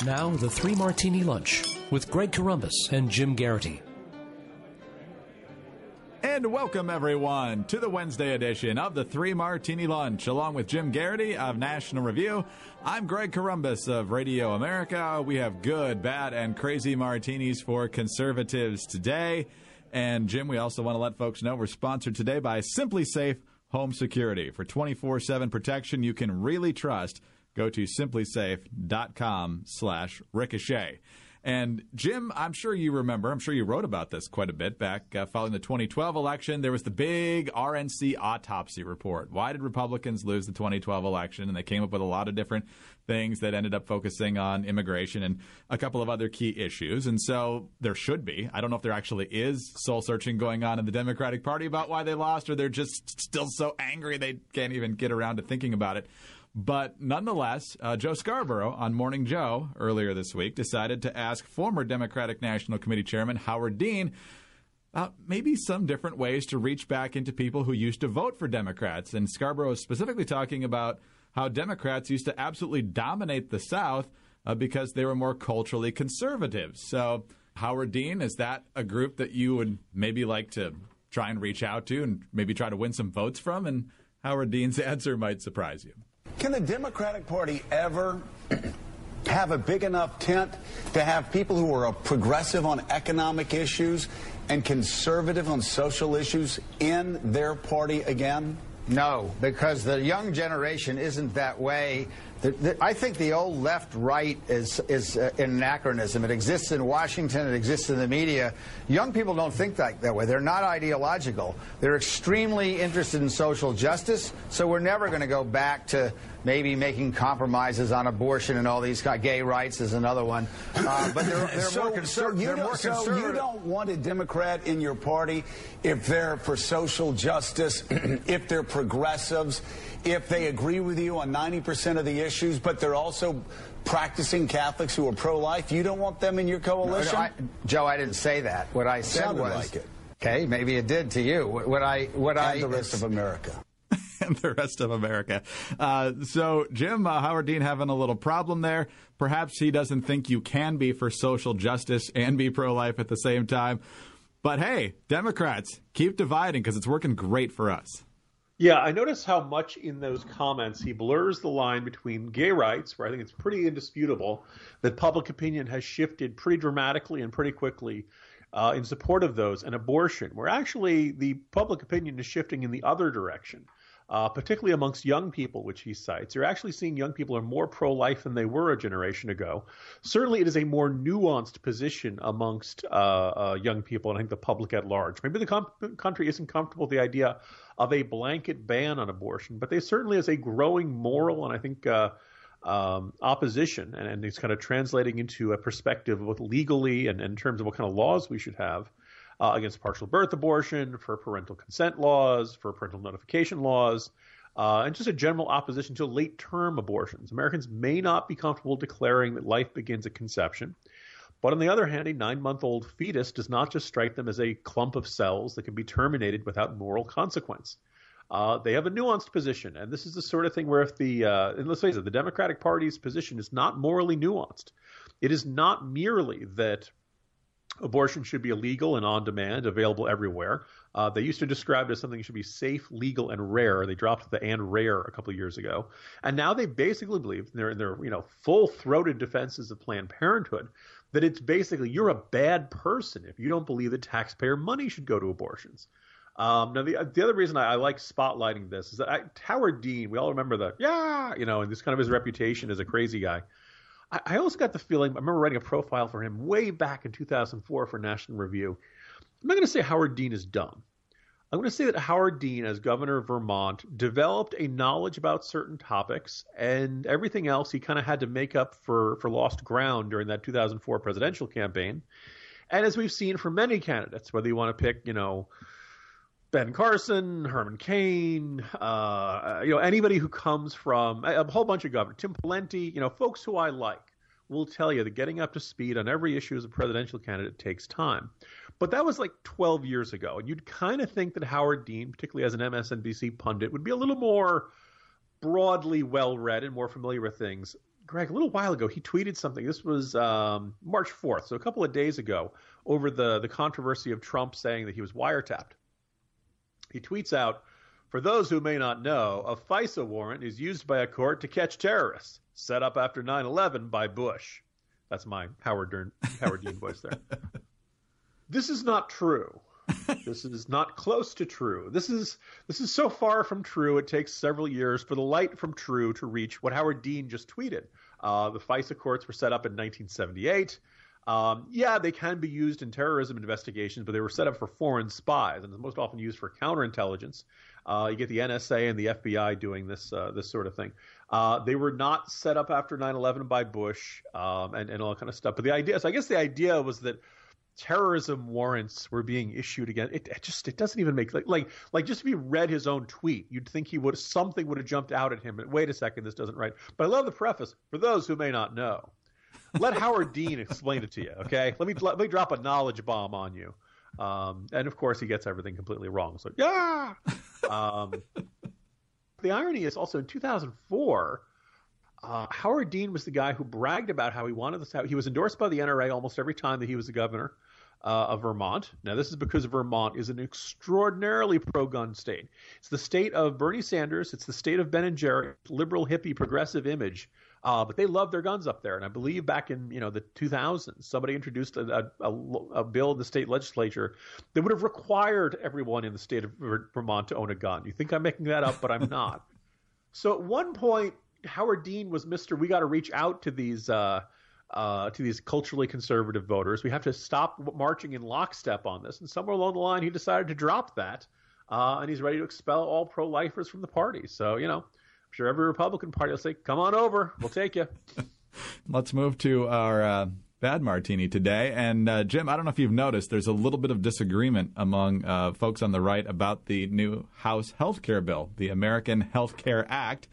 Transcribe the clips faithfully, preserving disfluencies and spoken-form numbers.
Now, the Three Martini Lunch with Greg Corombos and Jim Garrity. And welcome, everyone, to the Wednesday edition of the Three Martini Lunch. Along with Jim Garrity of National Review, I'm Greg Corombos of Radio America. We have good, bad, and crazy martinis for conservatives today. And, Jim, we also want to let folks know we're sponsored today by Simply Safe Home Security. For twenty-four seven protection you can really trust, go to simplysafe.com slash ricochet. And, Jim, I'm sure you remember, I'm sure you wrote about this quite a bit back uh, following the twenty twelve election. There was the big R N C autopsy report. Why did Republicans lose the twenty twelve election? And they came up with a lot of different things that ended up focusing on immigration and a couple of other key issues. And so there should be. I don't know if there actually is soul-searching going on in the Democratic Party about why they lost, or they're just still so angry they can't even get around to thinking about it. But nonetheless, uh, Joe Scarborough on Morning Joe earlier this week decided to ask former Democratic National Committee Chairman Howard Dean uh, maybe some different ways to reach back into people who used to vote for Democrats. And Scarborough is specifically talking about how Democrats used to absolutely dominate the South uh, because they were more culturally conservative. So, Howard Dean, is that a group that you would maybe like to try and reach out to and maybe try to win some votes from? And Howard Dean's answer might surprise you. Can the Democratic Party ever have a big enough tent to have people who are progressive on economic issues and conservative on social issues in their party again? No, because the young generation isn't that way. The, the, I think the old left-right is, is uh, an anachronism. It exists in Washington. It exists in the media. Young people don't think that, that way. They're not ideological. They're extremely interested in social justice, so we're never going to go back to maybe making compromises on abortion and all these gay rights is another one. Uh, but they're, they're so, more, conser- so you they're don't, more so conservative. you don't want a Democrat in your party if they're for social justice, if they're progressives, if they agree with you on ninety percent of the issues, but they're also practicing Catholics who are pro-life. You don't want them in your coalition? No, no, I, Joe, I didn't say that. What I said Sounded was, like it. Okay, maybe it did to you. What I, what and I, the rest of America. And the rest of America. Uh, so, Jim, uh, Howard Dean having a little problem there. Perhaps he doesn't think you can be for social justice and be pro-life at the same time. But, hey, Democrats, keep dividing because it's working great for us. Yeah, I notice how much in those comments he blurs the line between gay rights, where I think it's pretty indisputable that public opinion has shifted pretty dramatically and pretty quickly uh, in support of those, and abortion, where actually the public opinion is shifting in the other direction. Uh, particularly amongst young people, which he cites. You're actually seeing young people are more pro-life than they were a generation ago. Certainly it is a more nuanced position amongst uh, uh, young people and I think the public at large. Maybe the com- country isn't comfortable with the idea of a blanket ban on abortion, but there certainly is a growing moral and I think uh, um, opposition, and, and it's kind of translating into a perspective of what legally and, and in terms of what kind of laws we should have. Uh, against partial birth abortion, for parental consent laws, for parental notification laws, uh, and just a general opposition to late-term abortions. Americans may not be comfortable declaring that life begins at conception, but on the other hand, a nine-month-old fetus does not just strike them as a clump of cells that can be terminated without moral consequence. Uh, they have a nuanced position, and this is the sort of thing where if the, uh, and let's face it, the Democratic Party's position is not morally nuanced. It is not merely that abortion should be illegal and on demand, available everywhere. Uh, they used to describe it as something that should be safe, legal, and rare. They dropped the "and rare" a couple of years ago, and now they basically believe in their, in their you know full-throated defenses of Planned Parenthood that it's basically you're a bad person if you don't believe that taxpayer money should go to abortions. Um, now, the the other reason I, I like spotlighting this is that I, Howard Dean, we all remember the yeah, you know, and this kind of his reputation as a crazy guy. I also got the feeling, I remember writing a profile for him way back in two thousand four for National Review. I'm not going to say Howard Dean is dumb. I'm going to say that Howard Dean, as governor of Vermont, developed a knowledge about certain topics, and everything else he kind of had to make up for, for lost ground during that two thousand four presidential campaign. And as we've seen for many candidates, whether you want to pick, you know, Ben Carson, Herman Cain, uh, you know, anybody who comes from a, a whole bunch of governors, Tim Pawlenty, you know, folks who I like will tell you that getting up to speed on every issue as a presidential candidate takes time. But that was like twelve years ago. And you'd kind of think that Howard Dean, particularly as an M S N B C pundit, would be a little more broadly well-read and more familiar with things. Greg, a little while ago, he tweeted something. This was um, March fourth, so a couple of days ago, over the, the controversy of Trump saying that he was wiretapped. He tweets out, "For those who may not know, a FISA warrant is used by a court to catch terrorists, set up after nine eleven by Bush." That's my Howard Dean, Howard Dean voice there. This is not true. This is not close to true. This is this is so far from true, it takes several years for the light from true to reach what Howard Dean just tweeted. Uh, the FISA courts were set up in nineteen seventy-eight. Um, yeah, they can be used in terrorism investigations, but they were set up for foreign spies, and it's most often used for counterintelligence. Uh, you get the N S A and the F B I doing this uh, this sort of thing. Uh, they were not set up after nine eleven by Bush um, and, and all that kind of stuff. But the idea, so I guess the idea was that terrorism warrants were being issued again. It, it just it doesn't even make like like like just if you read his own tweet, you'd think he would something would have jumped out at him. But wait a second, this doesn't right. But I love the preface. For those who may not know, let Howard Dean explain it to you. Okay, let me let me drop a knowledge bomb on you. Um, and of course, he gets everything completely wrong. So yeah. Um, the irony is also in two thousand four. Uh, Howard Dean was the guy who bragged about how he wanted this. How he was endorsed by the N R A almost every time that he was the governor uh, of Vermont. Now, this is because Vermont is an extraordinarily pro-gun state. It's the state of Bernie Sanders. It's the state of Ben and Jerry, liberal, hippie, progressive image. Uh, but they love their guns up there. And I believe back in you know the two thousands, somebody introduced a, a, a bill in the state legislature that would have required everyone in the state of Vermont to own a gun. You think I'm making that up, but I'm not. So at one point, Howard Dean was Mister We got to reach out to these uh, uh, to these culturally conservative voters. We have to stop marching in lockstep on this. And somewhere along the line, he decided to drop that, uh, and he's ready to expel all pro-lifers from the party. So, you know, I'm sure every Republican party will say, "Come on over, we'll take you." Let's move to our uh, bad martini today. And uh, Jim, I don't know if you've noticed, there's a little bit of disagreement among uh, folks on the right about the new House health care bill, the American Health Care Act.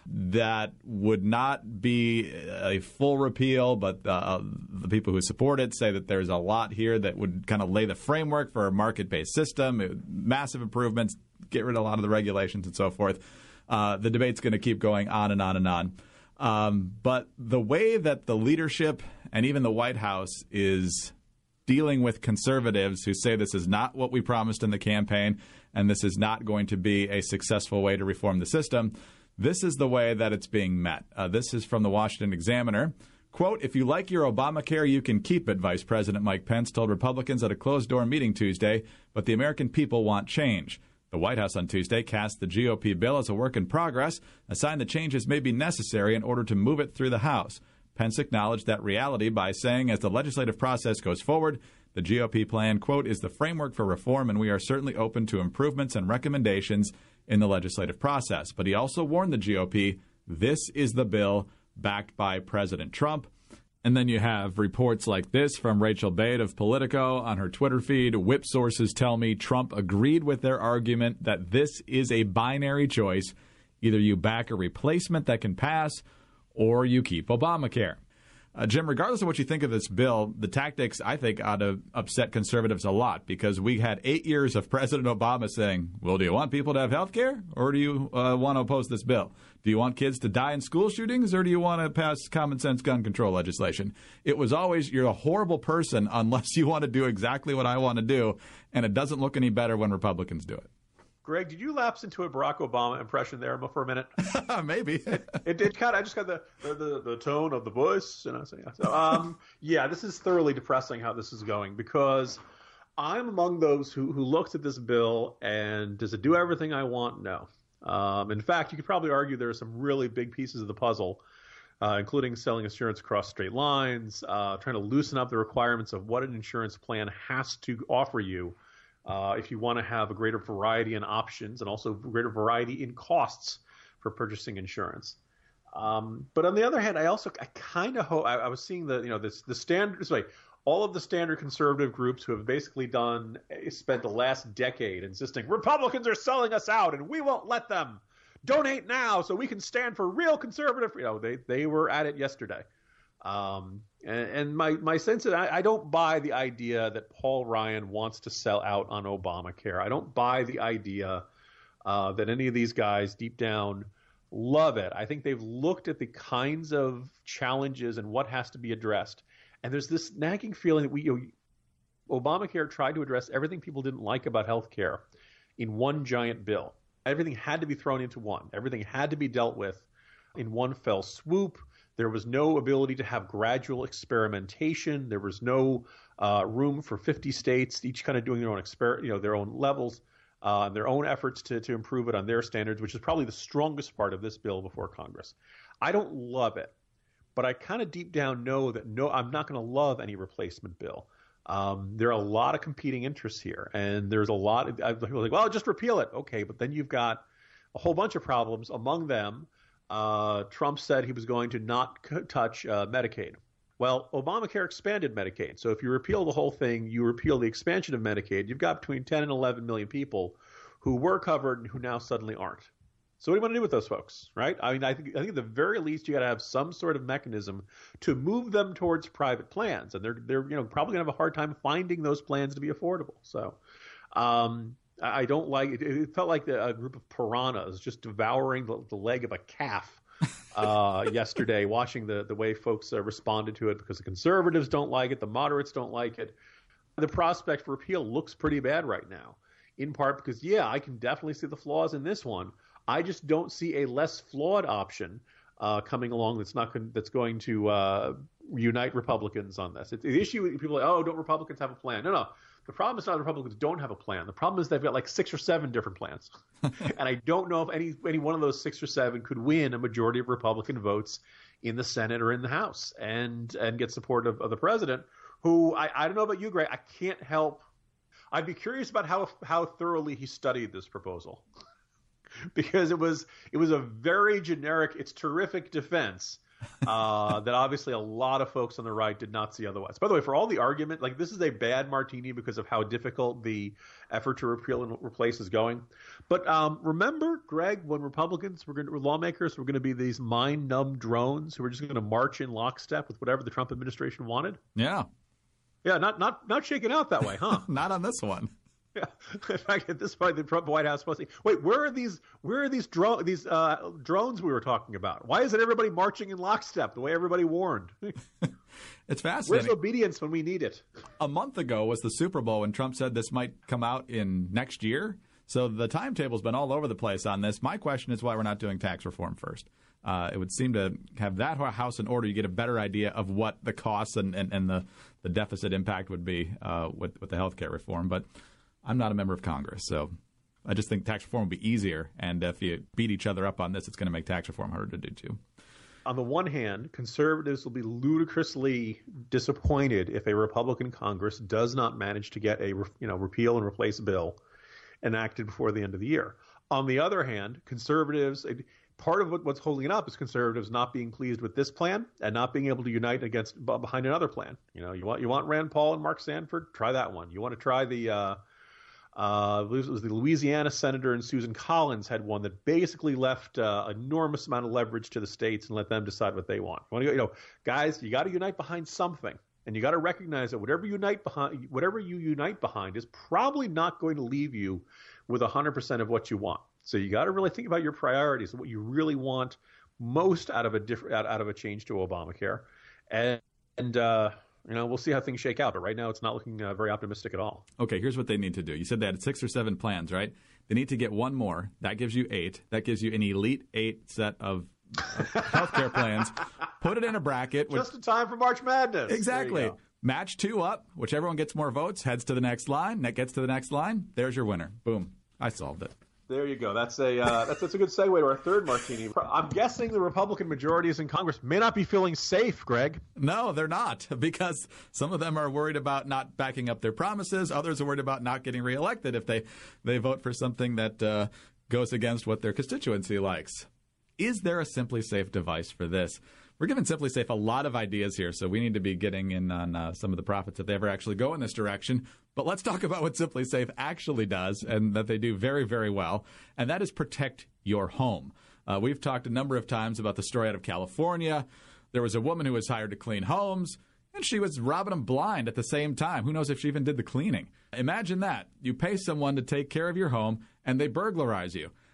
That would not be a full repeal, but uh, the people who support it say that there's a lot here that would kind of lay the framework for a market-based system, massive improvements, get rid of a lot of the regulations and so forth. Uh, the debate's going to keep going on and on and on. Um, but the way that the leadership and even the White House is dealing with conservatives who say this is not what we promised in the campaign and this is not going to be a successful way to reform the system, this is the way that it's being met. Uh, this is from the Washington Examiner. Quote, "If you like your Obamacare, you can keep it," Vice President Mike Pence told Republicans at a closed-door meeting Tuesday, but the American people want change. The White House on Tuesday cast the G O P bill as a work in progress, a sign that changes may be necessary in order to move it through the House. Pence acknowledged that reality by saying as the legislative process goes forward, the G O P plan, quote, "is the framework for reform, and we are certainly open to improvements and recommendations in the legislative process." But he also warned the G O P, this is the bill backed by President Trump. And then you have reports like this from Rachel Bade of Politico on her Twitter feed. Whip sources tell me Trump agreed with their argument that this is a binary choice. Either you back a replacement that can pass or you keep Obamacare. Uh, Jim, regardless of what you think of this bill, the tactics, I think, ought to upset conservatives a lot because we had eight years of President Obama saying, well, do you want people to have health care or do you uh, want to oppose this bill? Do you want kids to die in school shootings or do you want to pass common sense gun control legislation? It was always, you're a horrible person unless you want to do exactly what I want to do, and it doesn't look any better when Republicans do it. Greg, did you lapse into a Barack Obama impression there for a minute? Maybe. it did kind of. I just got the, the the tone of the voice, and I say, yeah. So, um, yeah, this is thoroughly depressing how this is going because I'm among those who who looks at this bill and does it do everything I want? No. Um, in fact, you could probably argue there are some really big pieces of the puzzle, uh, including selling insurance across state lines, uh, trying to loosen up the requirements of what an insurance plan has to offer you. Uh, if you want to have a greater variety in options and also greater variety in costs for purchasing insurance. Um, but on the other hand, I also I kind of hope I, I was seeing the you know this the standard sorry, all of the standard conservative groups who have basically done spent the last decade insisting Republicans are selling us out and we won't let them. Donate now so we can stand for real conservative. You know they they were at it yesterday. Um, and, and my, my sense is I, I don't buy the idea that Paul Ryan wants to sell out on Obamacare. I don't buy the idea uh, that any of these guys deep down love it. I think they've looked at the kinds of challenges and what has to be addressed. And there's this nagging feeling that we, you know, Obamacare tried to address everything people didn't like about health care in one giant bill. Everything had to be thrown into one. Everything had to be dealt with in one fell swoop. There was no ability to have gradual experimentation. There was no uh, room for fifty states, each kind of doing their own exper- you know, their own levels, uh, their own efforts to, to improve it on their standards, which is probably the strongest part of this bill before Congress. I don't love it, but I kind of deep down know that no, I'm not going to love any replacement bill. Um, there are a lot of competing interests here, and there's a lot of people are like, well, just repeal it. Okay, but then you've got a whole bunch of problems. Among them, uh, Trump said he was going to not c- touch uh, Medicaid. Well, Obamacare expanded Medicaid. So if you repeal the whole thing, you repeal the expansion of Medicaid, you've got between ten and eleven million people who were covered and who now suddenly aren't. So what do you want to do with those folks, right? I mean, I think I think at the very least you got to have some sort of mechanism to move them towards private plans, and they're they're you know probably gonna have a hard time finding those plans to be affordable. So um, I don't like it. It felt like a group of piranhas just devouring the, the leg of a calf uh, yesterday, watching the the way folks uh, responded to it, because the conservatives don't like it, the moderates don't like it. The prospect for repeal looks pretty bad right now, in part because yeah, I can definitely see the flaws in this one. I just don't see a less flawed option uh, coming along that's not con- that's going to uh, unite Republicans on this. It's the issue. People are like, oh, don't Republicans have a plan? No, no. The problem is not Republicans don't have a plan. The problem is they've got like six or seven different plans, and I don't know if any any one of those six or seven could win a majority of Republican votes in the Senate or in the House and and get support of, of the president. Who I, I don't know about you, Greg. I can't help. I'd be curious about how how thoroughly he studied this proposal. Because it was it was a very generic, it's terrific defense uh, that obviously a lot of folks on the right did not see otherwise. By the way, for all the argument, like this is a bad martini because of how difficult the effort to repeal and replace is going. But um, remember, Greg, when Republicans were going to, lawmakers were going to be these mind-numb drones who were just going to march in lockstep with whatever the Trump administration wanted? Yeah. Yeah, not not not shaking out that way, huh? Not on this one. Yeah. In fact, at this point, the Trump White House was saying, "Wait, where are these? Where are these drone these uh, drones we were talking about? Why isn't everybody marching in lockstep the way everybody warned?" It's fascinating. Where's obedience when we need it? A month ago was the Super Bowl when Trump said this might come out in next year. So the timetable's been all over the place on this. My question is why we're not doing tax reform first. Uh, it would seem to have that house in order. You get a better idea of what the costs and, and, and the, the deficit impact would be uh, with, with the health care reform. But I'm not a member of Congress, so I just think tax reform would be easier. And if you beat each other up on this, it's going to make tax reform harder to do, too. On the one hand, conservatives will be ludicrously disappointed if a Republican Congress does not manage to get a you know repeal and replace bill enacted before the end of the year. On the other hand, conservatives, part of what, what's holding it up is conservatives not being pleased with this plan and not being able to unite against behind another plan. You know, you want you want Rand Paul and Mark Sanford, try that one. You want to try the uh, Uh, it was the Louisiana senator and Susan Collins had one that basically left uh, enormous amount of leverage to the states and let them decide what they want. You, want to go, you know, guys, you got to unite behind something, and you got to recognize that whatever you unite behind, whatever you unite behind, is probably not going to leave you with one hundred percent of what you want. So you got to really think about your priorities and what you really want most out of a different out, out of a change to Obamacare, and and. Uh, You know, we'll see how things shake out. But right now, it's not looking uh, very optimistic at all. Okay, here's what they need to do. You said they had six or seven plans, right? They need to get one more. That gives you eight. That gives you an elite eight set of healthcare plans. Put it in a bracket. Which, Just in time for March Madness. Exactly. Match two up. Whichever one gets more votes heads to the next line. That gets to the next line. There's your winner. Boom. I solved it. There you go. That's a uh, that's that's a good segue to our third martini. I'm guessing the Republican majorities in Congress may not be feeling safe, Greg. No, they're not, because some of them are worried about not backing up their promises. Others are worried about not getting reelected if they, they vote for something that uh, goes against what their constituency likes. Is there a Simply Safe device for this? We're giving Simply Safe a lot of ideas here, so we need to be getting in on uh, some of the profits if they ever actually go in this direction. But let's talk about what Simply Safe actually does, and that they do very, very well, and that is protect your home. Uh, we've talked a number of times about the story out of California. There was a woman who was hired to clean homes, and she was robbing them blind at the same time. Who knows if she even did the cleaning? Imagine that. You pay someone to take care of your home, and they burglarize you.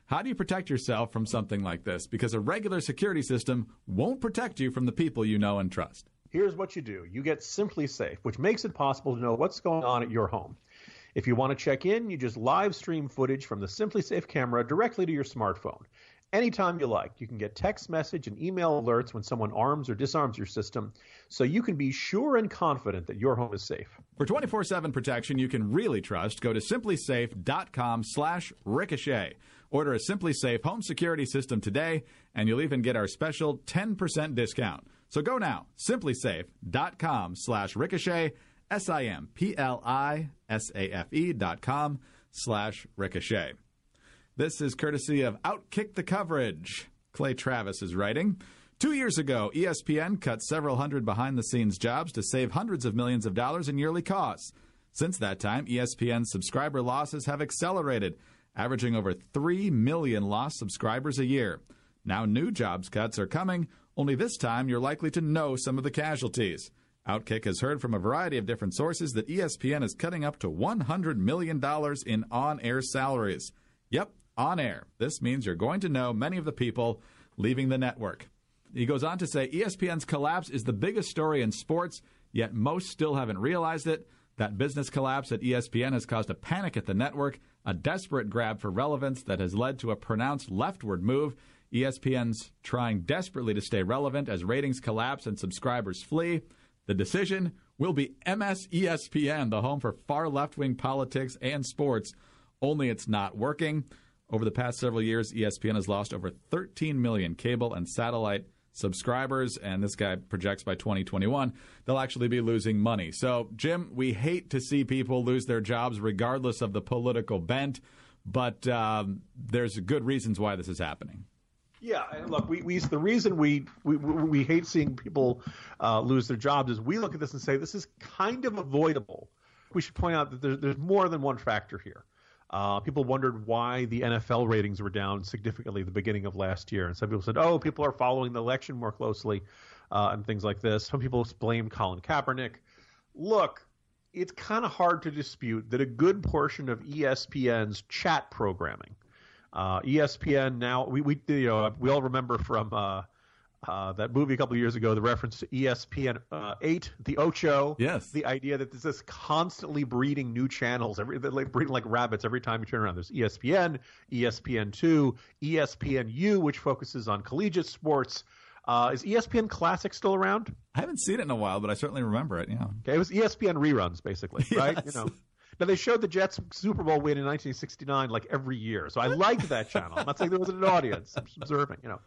How do you protect yourself from something like this? Because a regular security system won't protect you from the people you know and trust. Here's what you do. You get SimpliSafe, which makes it possible to know what's going on at your home. If you want to check in, you just live stream footage from the SimpliSafe camera directly to your smartphone. Anytime you like, you can get text message and email alerts when someone arms or disarms your system, so you can be sure and confident that your home is safe. For twenty-four seven protection you can really trust, go to simplysafe.com slash ricochet. Order a SimpliSafe home security system today, and you'll even get our special ten percent discount. So go now, simplysafe.com slash ricochet, S I M P L I S A F E dot com slash ricochet. This is courtesy of Outkick the Coverage. Clay Travis is writing. Two years ago, E S P N cut several hundred behind-the-scenes jobs to save hundreds of millions of dollars in yearly costs. Since that time, E S P N's subscriber losses have accelerated, averaging over three million lost subscribers a year. Now new jobs cuts are coming, only this time you're likely to know some of the casualties. Outkick has heard from a variety of different sources that E S P N is cutting up to one hundred million dollars in on-air salaries. Yep, on air. This means you're going to know many of the people leaving the network. He goes on to say E S P N's collapse is the biggest story in sports, yet most still haven't realized it. That business collapse at E S P N has caused a panic at the network, a desperate grab for relevance that has led to a pronounced leftward move. E S P N's trying desperately to stay relevant as ratings collapse and subscribers flee. The decision will be M S E S P N, the home for far left-wing politics and sports, only it's not working. Over the past several years, E S P N has lost over thirteen million cable and satellite subscribers, and this guy projects by twenty twenty-one they'll actually be losing money. So, Jim, we hate to see people lose their jobs regardless of the political bent, but um, there's good reasons why this is happening. Yeah, and look, we, we the reason we, we we hate seeing people uh, lose their jobs is we look at this and say this is kind of avoidable. We should point out that there's, there's more than one factor here. Uh, people wondered why the N F L ratings were down significantly at the beginning of last year. And some people said, oh, people are following the election more closely uh, and things like this. Some people blamed Colin Kaepernick. Look, it's kind of hard to dispute that a good portion of E S P N's chat programming, uh, E S P N now, we, we you know we all remember from uh, uh, that movie a couple of years ago, the reference to E S P N uh, eight, the Ocho. Yes. The idea that there's this constantly breeding new channels, every they're like breeding like rabbits every time you turn around. There's E S P N, E S P N two, E S P N U, which focuses on collegiate sports. Uh, is E S P N Classic still around? I haven't seen it in a while, but I certainly remember it. Yeah. Okay, it was E S P N reruns, basically, right? Yes. You know. Now, they showed the Jets Super Bowl win in nineteen sixty-nine like every year, so I liked that channel. I'm not saying there wasn't an audience. I'm just observing, you know.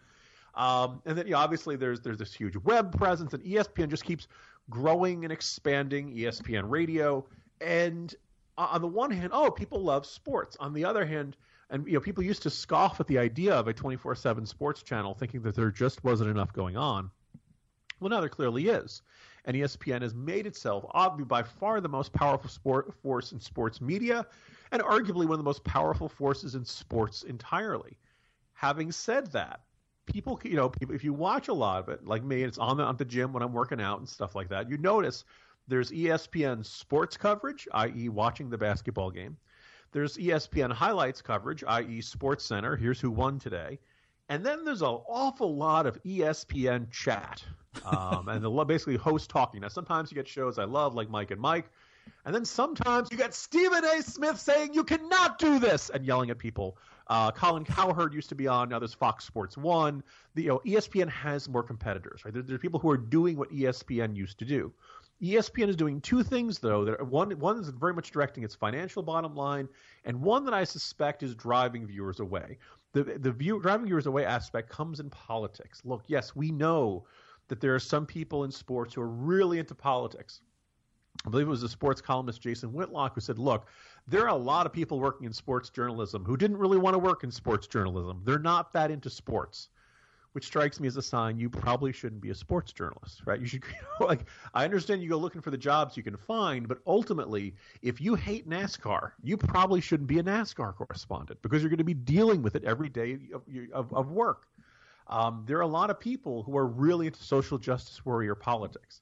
Um, and then, you know, obviously, there's there's this huge web presence, and E S P N just keeps growing and expanding. E S P N Radio, and on the one hand, oh, people love sports. On the other hand, and you know, people used to scoff at the idea of a twenty-four seven sports channel, thinking that there just wasn't enough going on. Well, now there clearly is. And E S P N has made itself obviously by far the most powerful sport force in sports media, and arguably one of the most powerful forces in sports entirely. Having said that, people, you know, people, if you watch a lot of it, like me, it's on the, on the gym when I'm working out and stuff like that, you notice there's E S P N sports coverage, that is watching the basketball game. There's E S P N highlights coverage, that is Sports Center, here's who won today. And then there's an awful lot of E S P N chat, um, and the, basically host talking. Now, sometimes you get shows I love, like Mike and Mike, and then sometimes you get Stephen A. Smith saying you cannot do this and yelling at people. Uh, Colin Cowherd used to be on. Now there's Fox Sports One. The, you know, E S P N has more competitors, right? There, there are people who are doing what E S P N used to do. E S P N is doing two things, though. That one, one is very much directing its financial bottom line, and one that I suspect is driving viewers away. The the view, driving viewers away aspect comes in politics. Look, yes, we know that there are some people in sports who are really into politics. I believe it was the sports columnist Jason Whitlock who said, look, there are a lot of people working in sports journalism who didn't really want to work in sports journalism. They're not that into sports, which strikes me as a sign you probably shouldn't be a sports journalist, right? You should, you know, like, I understand you go looking for the jobs you can find, but ultimately, if you hate NASCAR, you probably shouldn't be a NASCAR correspondent because you're going to be dealing with it every day of, of, of work. Um, there are a lot of people who are really into social justice warrior politics.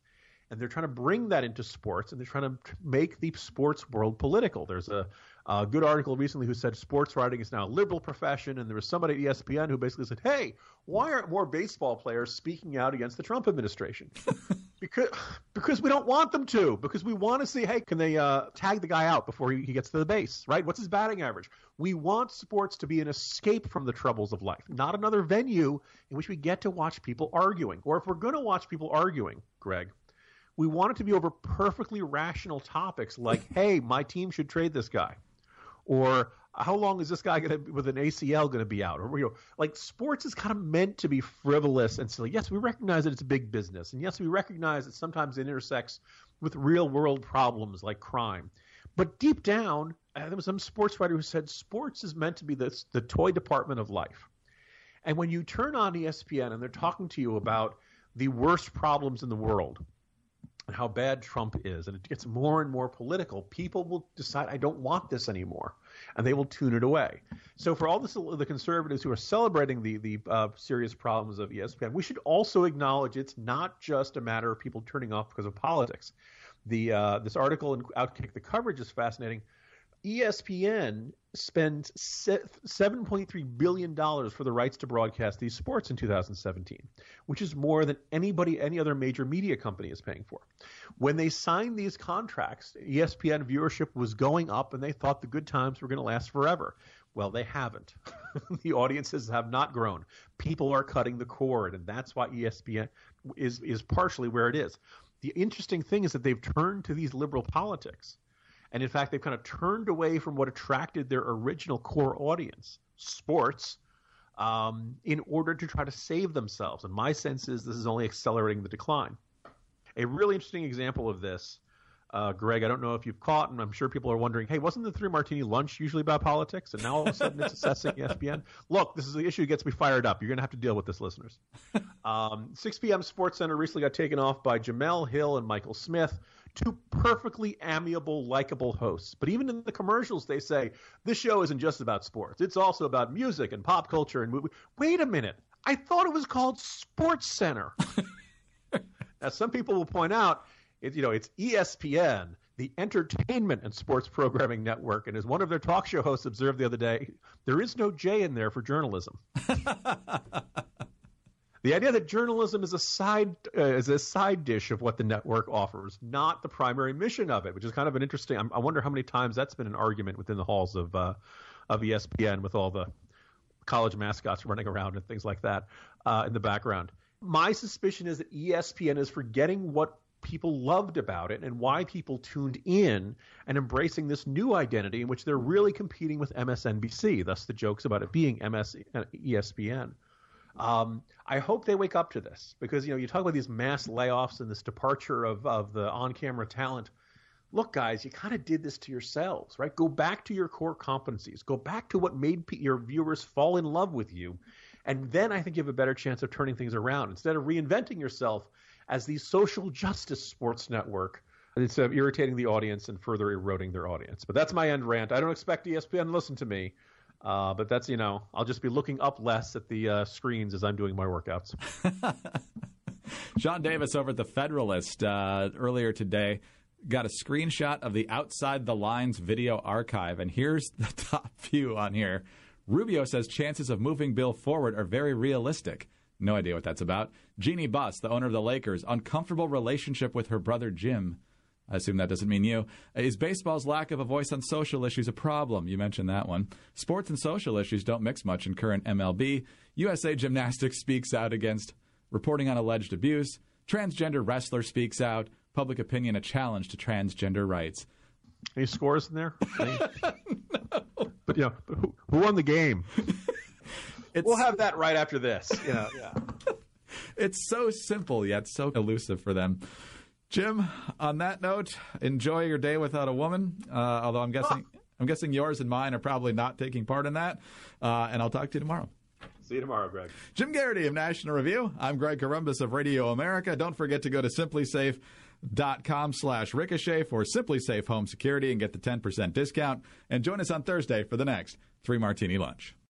And they're trying to bring that into sports, and they're trying to make the sports world political. There's a, a good article recently who said sports writing is now a liberal profession, and there was somebody at E S P N who basically said, hey, why aren't more baseball players speaking out against the Trump administration? because because we don't want them to, because we want to see, hey, can they uh, tag the guy out before he, he gets to the base, right? What's his batting average? We want sports to be an escape from the troubles of life, not another venue in which we get to watch people arguing. Or if we're going to watch people arguing, Greg, we want it to be over perfectly rational topics like, hey, my team should trade this guy. Or how long is this guy going to, with an A C L going to be out? Or, you know, like sports is kind of meant to be frivolous and silly. Yes, we recognize that it's a big business. And yes, we recognize that sometimes it intersects with real world problems like crime. But deep down, there was some sports writer who said sports is meant to be this, the toy department of life. And when you turn on E S P N and they're talking to you about the worst problems in the world, and how bad Trump is, and it gets more and more political, people will decide, I don't want this anymore, and they will tune it away. So for all this, the conservatives who are celebrating the, the uh, serious problems of E S P N, we should also acknowledge it's not just a matter of people turning off because of politics. The uh, this article in Outkick the Coverage is fascinating. E S P N spends seven point three billion dollars for the rights to broadcast these sports in two thousand seventeen, which is more than anybody, any other major media company is paying for. When they signed these contracts, E S P N viewership was going up, and they thought the good times were going to last forever. Well, they haven't. The audiences have not grown. People are cutting the cord, and that's why E S P N is is partially where it is. The interesting thing is that they've turned to these liberal politics. And in fact, they've kind of turned away from what attracted their original core audience, sports, um, in order to try to save themselves. And my sense is this is only accelerating the decline. A really interesting example of this, uh, Greg, I don't know if you've caught, and I'm sure people are wondering, hey, wasn't the Three Martini Lunch usually about politics? And now all of a sudden it's assessing E S P N? Look, this is the issue that gets me fired up. You're going to have to deal with this, listeners. um, six p.m. Sports Center recently got taken off by Jamel Hill and Michael Smith, two perfectly amiable, likable hosts. But even in the commercials, they say, this show isn't just about sports. It's also about music and pop culture and movie. Wait a minute. I thought it was called Sports Center. Now, some people will point out, it, you know, it's E S P N, the Entertainment and Sports Programming Network. And as one of their talk show hosts observed the other day, there is no J in there for journalism. The idea that journalism is a side uh, is a side dish of what the network offers, not the primary mission of it, which is kind of an interesting. I'm, I wonder how many times that's been an argument within the halls of uh, of E S P N with all the college mascots running around and things like that uh, in the background. My suspicion is that E S P N is forgetting what people loved about it and why people tuned in and embracing this new identity in which they're really competing with M S N B C. Thus, the jokes about it being M S E S P N. Um, I hope they wake up to this because, you know, you talk about these mass layoffs and this departure of, of the on-camera talent. Look, guys, you kind of did this to yourselves, right? Go back to your core competencies. Go back to what made p- your viewers fall in love with you. And then I think you have a better chance of turning things around instead of reinventing yourself as the social justice sports network instead of irritating the audience and further eroding their audience. But that's my end rant. I don't expect E S P N to listen to me. Uh, but that's, you know, I'll just be looking up less at the uh, screens as I'm doing my workouts. Sean Davis over at The Federalist uh, earlier today got a screenshot of the Outside the Lines video archive. And here's the top view on here. Rubio says chances of moving Bill forward are very realistic. No idea what that's about. Jeannie Buss, the owner of the Lakers, uncomfortable relationship with her brother Jim. I assume that doesn't mean you. Is baseball's lack of a voice on social issues a problem? You mentioned that one. Sports and social issues don't mix much in current M L B. U S A Gymnastics speaks out against reporting on alleged abuse. Transgender wrestler speaks out. Public opinion a challenge to transgender rights. Any scores in there? Any... No. But, you know, but who, who won the game? It's... We'll have that right after this. You know, yeah. It's so simple yet so elusive for them. Jim, on that note, enjoy your day without a woman. Uh, although I'm guessing, oh. I'm guessing yours and mine are probably not taking part in that. Uh, and I'll talk to you tomorrow. See you tomorrow, Greg. Jim Garrity of National Review. I'm Greg Corombos of Radio America. Don't forget to go to simply safe dot com slash ricochet for Simply Safe Home Security and get the ten percent discount. And join us on Thursday for the next Three Martini Lunch.